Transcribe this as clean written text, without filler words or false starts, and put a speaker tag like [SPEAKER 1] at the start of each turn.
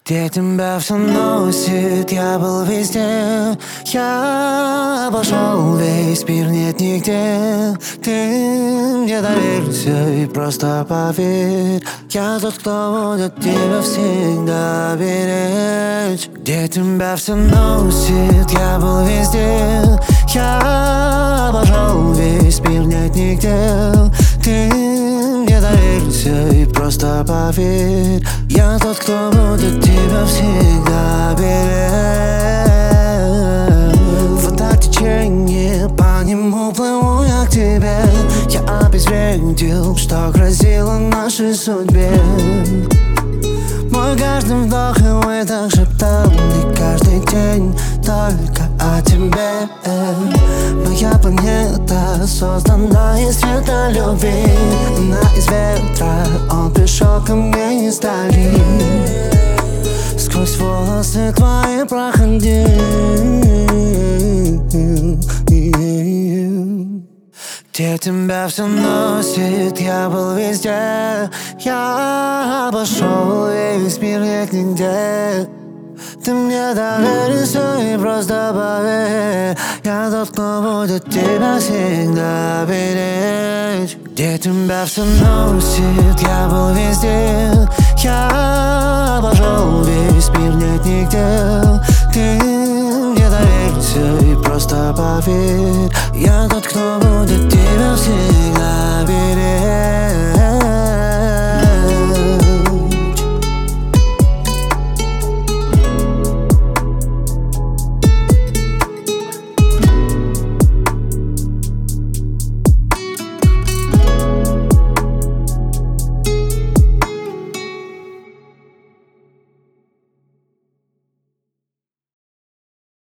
[SPEAKER 1] Где тебя все носит, я был везде. Я обошел весь мир, нет нигде. Ты мне доверься и просто поверь. Я тот, кто будет тебя всегда беречь. Где тебя все носит, я был везде. Я обошел весь мир, нет нигде. Ты мне доверься и просто поверь. Я тот, кто будет тебя всегда беречь. Вода течение, по нему плыву я к тебе. Я обезвредил, что грозило нашей судьбе. Мой каждый вдох и выдох шептал мне каждый день только о тебе. Моя планета создана из света любви. Она из ветра, он пришел ко мне из дали. Сквозь волосы твои проходил. Где тебя все носит, я был везде. Я обошел весь мир, нет нигде. Ты мне доверься и просто поверь. Я тот, кто будет тебя всегда беречь. Где тебя все носит, я был везде. Я